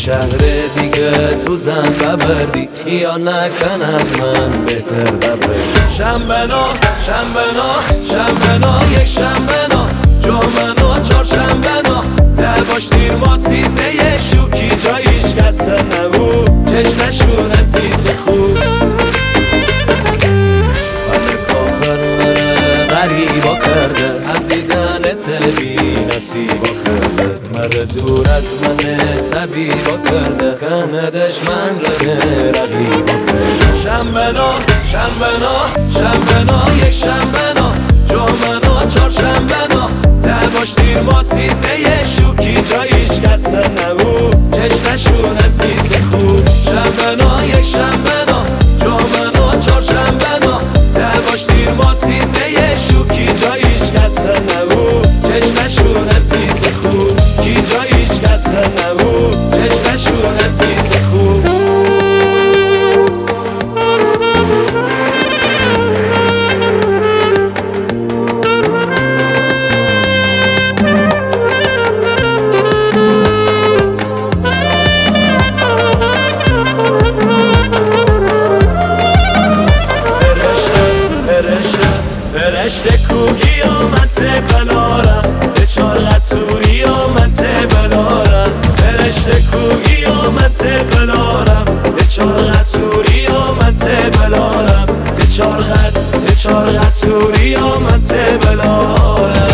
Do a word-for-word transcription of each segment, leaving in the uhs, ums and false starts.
شهر دیگه تو زن ببردی خیال نکن از من بهتر ببردی شنبنا شنبنا شنبنا یک شنبنا جمعنا چهارشنبنا لباش دیر ما سیزه شوکی جای هیچ کس نبو چشمشونه پیت خوب غریبا کرده از دیدنت بی نصیبا کرده مره دور از من طبیبا کرده کنه دشمن رده رقیبا کرده شنبنا شنبنا شنبنا یک شنبنا جمعنا چهارشنبنا لباش دیر ما سیزه شوکی جای هیچ کس نبو چشمشونه پیت خوب شنبنا یک شنبنا جمعنا چهارشنبنا لباش دیر ما سیزه شوکی جای هیچ کس نبو چشمشونه پیت خوب کی جای هیچ کس نبو چشمشونه پیت خوب فرشته کوگی و من تبلارم به چارقت سوری و من تبلارم فرشته کوگی و من تبلارم به چارقت سوری و من تبلارم به چارقت به چارقت سوری و من تبلارم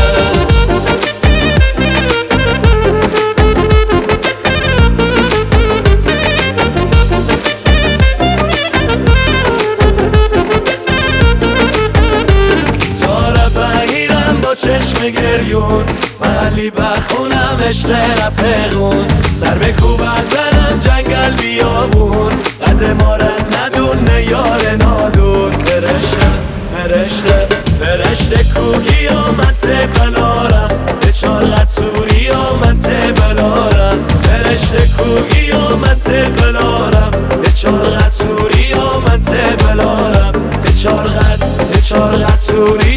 چشم گریون محلی بخونم عشق رفقون سر به کوب ازنم جنگل بیابون قدر ما را ندونه یار نادون فرشته فرشته فرشته کوگی و من تبلارم به چارقت سوری و من تبلارم فرشته کوگی و من تبلارم به چارقت سوری و من تبلارم به چارقت به چارقت سوری